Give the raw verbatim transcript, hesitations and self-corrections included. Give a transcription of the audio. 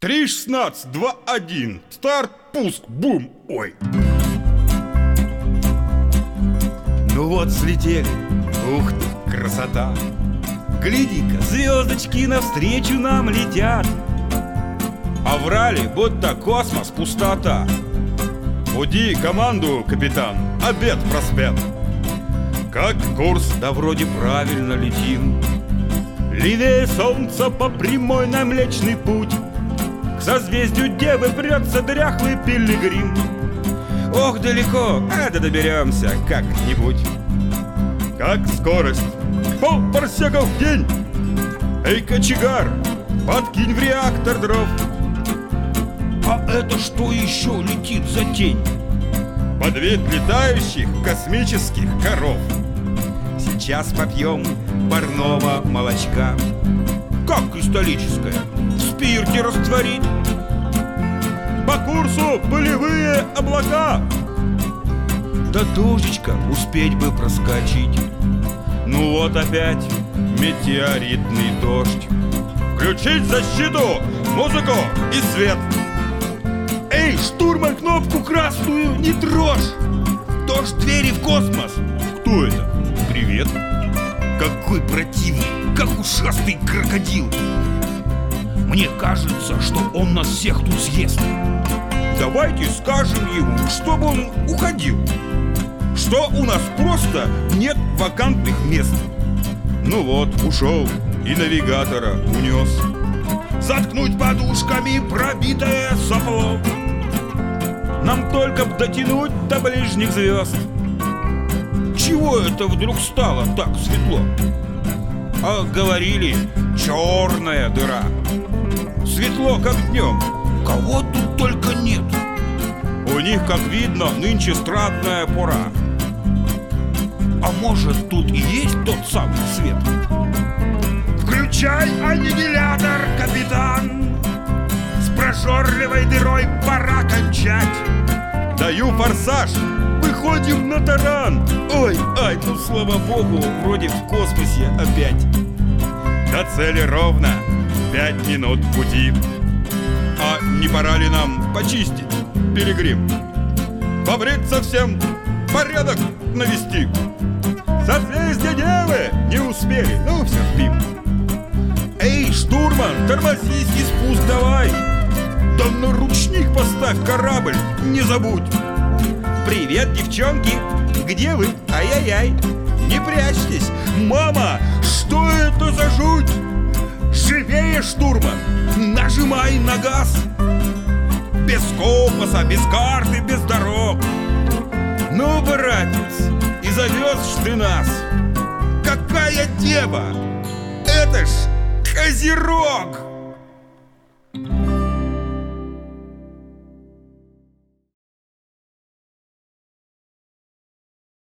три шестнадцать два один. Старт, пуск, бум, ой. Ну вот слетели, ух ты, красота. Гляди-ка, звездочки навстречу нам летят. А врали, будто космос пустота. Буди команду, капитан, обед проспят. Как курс? Да вроде правильно летим. Левее солнца по прямой на Млечный Путь. К созвездию Девы прется дряхлый пилигрим. Ох, далеко, а да доберемся как-нибудь. Как скорость? Пол парсеков в день. Эй, кочегар, подкинь в реактор дров. А это что еще летит за тень? Подвид летающих космических коров. Сейчас попьем парного молочка. Как кристаллическое? В спирте растворить. По курсу полевые облака. Да дождичка успеть бы проскочить. Ну вот опять метеоритный дождь. Включить защиту, музыку и свет. Эй, штурман, кнопку красную не трожь. Дождь двери в космос. Кто это? Привет. Какой противный, как ушастый крокодил. Мне кажется, что он нас всех тут съест. Давайте скажем ему, чтобы он уходил. Что у нас просто нет вакантных мест. Ну вот, ушел и навигатора унес. Заткнуть подушками пробитое сопло. Нам только б дотянуть до ближних звезд. Чего это вдруг стало так светло? А говорили, черная дыра. Светло, как днем. Кого тут только нет. У них, как видно, нынче страдная пора. А может, тут и есть тот самый свет? Включай аннигилятор, капитан. С прожорливой дырой пора кончать. Даю форсаж, выходим на таран. Ой, ай, ну слава богу, вроде в космосе опять. До цели ровно пять минут пути. А не пора ли нам почистить пилигрим? Побриться всем, порядок навести. Созвездие Девы не успели, ну все, спим. Эй, штурман, тормозись и спуск давай. Да на ручник поставь корабль, не забудь. Привет, девчонки, где вы? Ай-яй-яй, не прячьтесь. Мама, что это за жуть? Живее, штурман, нажимай на газ. Без компаса, без карты, без дорог. Ну, братец, и завез ты нас. Какая дева? Это ж Козерог!